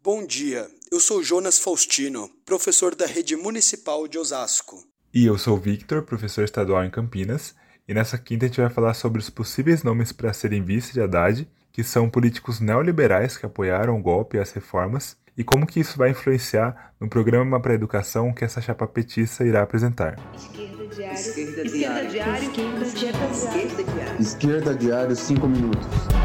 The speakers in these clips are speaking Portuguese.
Bom dia, eu sou Jonas Faustino, professor da Rede Municipal de Osasco. E eu sou o Victor, professor estadual em Campinas, e nessa quinta a gente vai falar sobre os possíveis nomes para serem vice de Haddad, que são políticos neoliberais que apoiaram o golpe e as reformas, e como que isso vai influenciar no programa para a educação que essa chapa petista irá apresentar. Esquerda Diário, 5 minutos.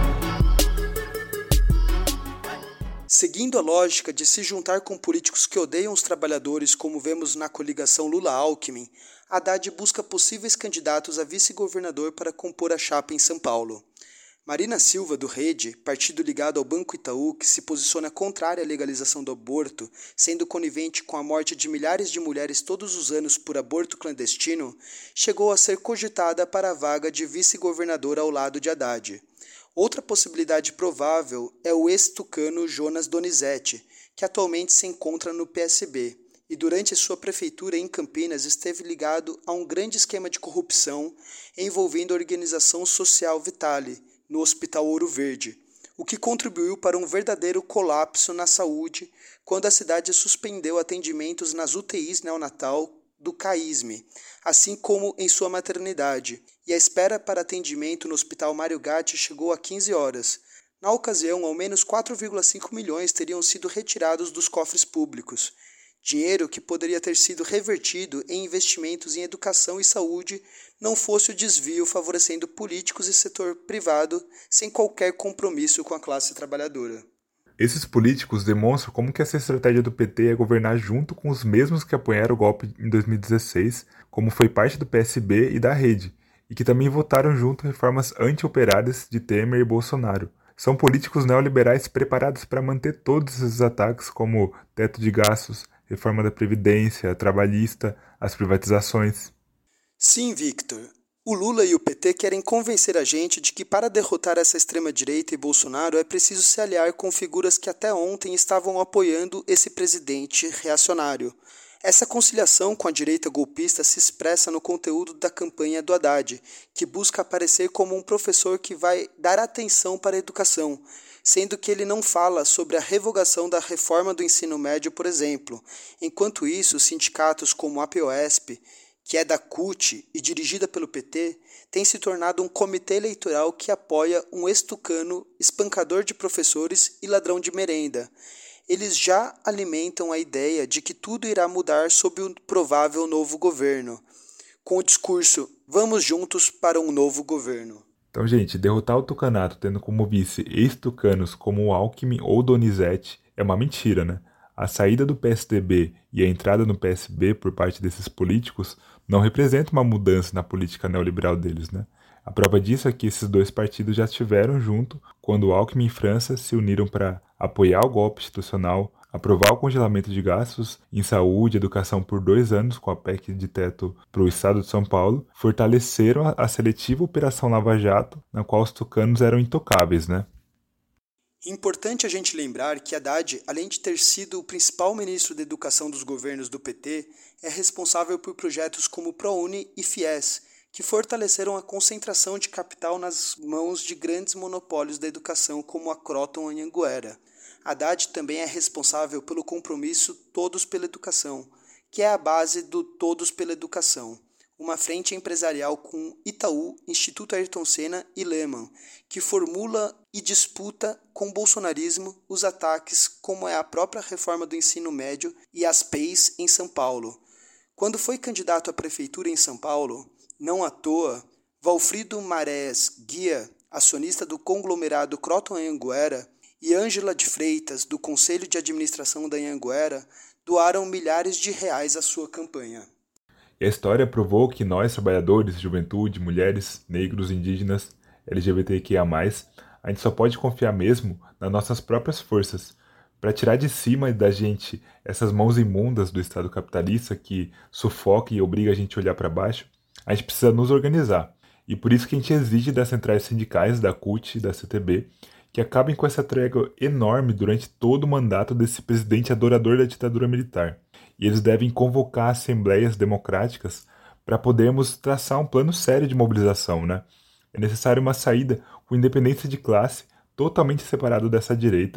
Seguindo a lógica de se juntar com políticos que odeiam os trabalhadores, como vemos na coligação Lula-Alckmin, Haddad busca possíveis candidatos a vice-governador para compor a chapa em São Paulo. Marina Silva, do Rede, partido ligado ao Banco Itaú, que se posiciona contrária à legalização do aborto, sendo conivente com a morte de milhares de mulheres todos os anos por aborto clandestino, chegou a ser cogitada para a vaga de vice-governador ao lado de Haddad. Outra possibilidade provável é o ex-tucano Jonas Donizete, que atualmente se encontra no PSB, e durante sua prefeitura em Campinas esteve ligado a um grande esquema de corrupção envolvendo a organização social Vitale, no Hospital Ouro Verde, o que contribuiu para um verdadeiro colapso na saúde quando a cidade suspendeu atendimentos nas UTIs neonatal do CAISM, assim como em sua maternidade, e a espera para atendimento no Hospital Mário Gatti chegou a 15 horas. Na ocasião, ao menos 4,5 milhões teriam sido retirados dos cofres públicos, dinheiro que poderia ter sido revertido em investimentos em educação e saúde, não fosse o desvio favorecendo políticos e setor privado sem qualquer compromisso com a classe trabalhadora. Esses políticos demonstram como que essa estratégia do PT é governar junto com os mesmos que apoiaram o golpe em 2016, como foi parte do PSB e da Rede, e que também votaram junto reformas anti-operárias de Temer e Bolsonaro. São políticos neoliberais preparados para manter todos esses ataques, como teto de gastos, reforma da Previdência, trabalhista, as privatizações. Sim, Victor. O Lula e o PT querem convencer a gente de que para derrotar essa extrema-direita e Bolsonaro é preciso se aliar com figuras que até ontem estavam apoiando esse presidente reacionário. Essa conciliação com a direita golpista se expressa no conteúdo da campanha do Haddad, que busca aparecer como um professor que vai dar atenção para a educação, sendo que ele não fala sobre a revogação da reforma do ensino médio, por exemplo. Enquanto isso, sindicatos como a APOESP, que é da CUT e dirigida pelo PT, tem se tornado um comitê eleitoral que apoia um ex-tucano, espancador de professores e ladrão de merenda. Eles já alimentam a ideia de que tudo irá mudar sob o provável novo governo, com o discurso "Vamos juntos para um novo governo". Então, gente, derrotar o tucanato tendo como vice ex-tucanos como o Alckmin ou Donizete é uma mentira, né? A saída do PSDB e a entrada no PSB por parte desses políticos não representa uma mudança na política neoliberal deles, né? A prova disso é que esses dois partidos já estiveram junto quando Alckmin e França se uniram para apoiar o golpe institucional, aprovar o congelamento de gastos em saúde e educação por 2 anos com a PEC de teto para o estado de São Paulo, fortaleceram a seletiva Operação Lava Jato, na qual os tucanos eram intocáveis, né? Importante a gente lembrar que Haddad, além de ter sido o principal ministro da educação dos governos do PT, é responsável por projetos como ProUni e FIES, que fortaleceram a concentração de capital nas mãos de grandes monopólios da educação como a Croton e Anhanguera. Haddad também é responsável pelo compromisso Todos pela Educação, que é a base do Todos pela Educação, uma frente empresarial com Itaú, Instituto Ayrton Senna e Lehman, que formula e disputa com o bolsonarismo os ataques como é a própria reforma do ensino médio e as PEIs em São Paulo. Quando foi candidato à prefeitura em São Paulo, não à toa, Valfrido Marés Guia, acionista do conglomerado Croton Anhanguera, e Ângela de Freitas, do Conselho de Administração da Anhanguera, doaram milhares de reais à sua campanha. E a história provou que nós, trabalhadores, juventude, mulheres, negros, indígenas, LGBTQIA+, a gente só pode confiar mesmo nas nossas próprias forças, para tirar de cima da gente essas mãos imundas do Estado capitalista que sufoca e obriga a gente a olhar para baixo. A gente precisa nos organizar. E por isso que a gente exige das centrais sindicais, da CUT e da CTB, que acabem com essa trégua enorme durante todo o mandato desse presidente adorador da ditadura militar. E eles devem convocar assembleias democráticas para podermos traçar um plano sério de mobilização, né? É necessário uma saída com independência de classe, totalmente separado dessa direita,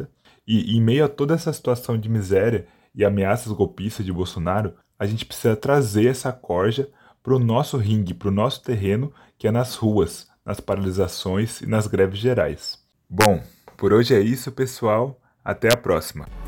E em meio a toda essa situação de miséria e ameaças golpistas de Bolsonaro, a gente precisa trazer essa corja para o nosso ringue, para o nosso terreno, que é nas ruas, nas paralisações e nas greves gerais. Bom, por hoje é isso, pessoal. Até a próxima.